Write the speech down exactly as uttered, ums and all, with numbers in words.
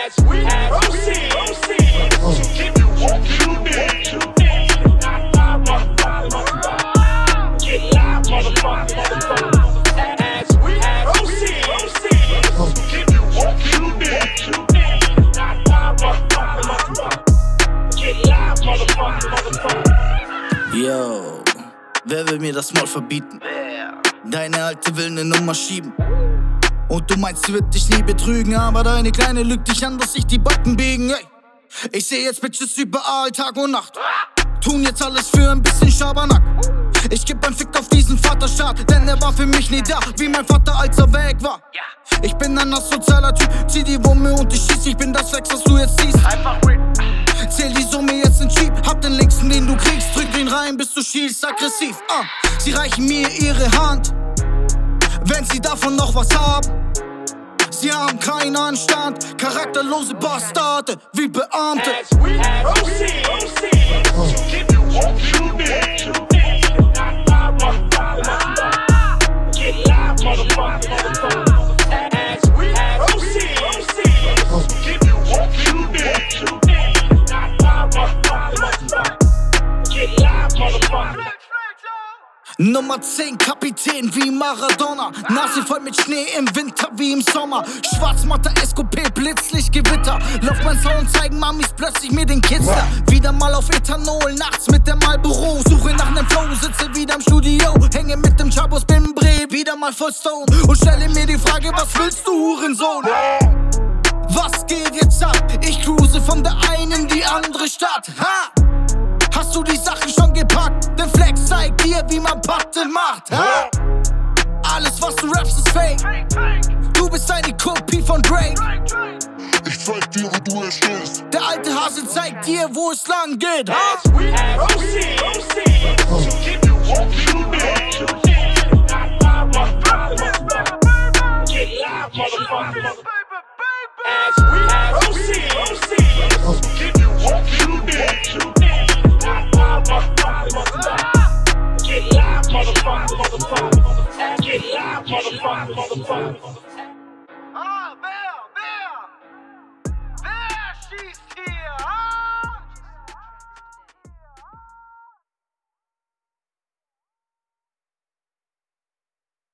as we proceed. Give you what you need. Get live, motherfucker. As we proceed. Give you what you need. Get live, motherfucker. Yo, wer will mir das Maul verbieten? Deine Alte will ne Nummer schieben. Und du meinst, sie wird dich nie betrügen, aber deine Kleine lügt dich an, dass sich die Backen biegen. Ey, ich seh jetzt Bitches überall, Tag und Nacht. Tun jetzt alles für ein bisschen Schabernack. Ich geb ein Fick auf diesen Vaterstaat, denn er war für mich nie da, wie mein Vater, als er weg war. Ich bin ein asozialer Typ, zieh die Wumme und ich schieß. Ich bin das Flex, was du jetzt siehst. Zähl die Summe jetzt in Cheap, hab den linksten, den du kriegst. Drück den rein, bis du schielst, aggressiv. uh. Sie reichen mir ihre Hand, wenn sie davon noch was haben. Sie haben keinen Anstand, charakterlose Bastarde wie Beamte. As we proceed, give you what you need. Get live, motherfucker. As we proceed, give you what you need. Get live, motherfucker. Nummer zehn, Kapitän wie Maradona. Nase voll mit Schnee im Winter wie im Sommer. Schwarzmatter, S K P, Blitzlicht, Gewitter. Lauf mein Sound, zeigen Mamis plötzlich mir den Kitzler. Wieder mal auf Ethanol, nachts mit der Marlboro. Suche nach nem Flow, sitze wieder im Studio. Hänge mit dem Chabos, bin Bre, wieder mal voll Stone. Und stelle mir die Frage, was willst du, Hurensohn? Was geht jetzt ab? Ich cruise von der einen in die andere Stadt. Ha! Hast du die Sachen schon gepackt? Der Flex zeigt dir, wie man Patte macht. Ha? Alles, was du rappst, ist fake. Du bist eine Kopie von Drake. Ich zeig dir, wo du es stehst. Der alte Hase zeigt dir, wo es lang geht. Ha? As we proceed.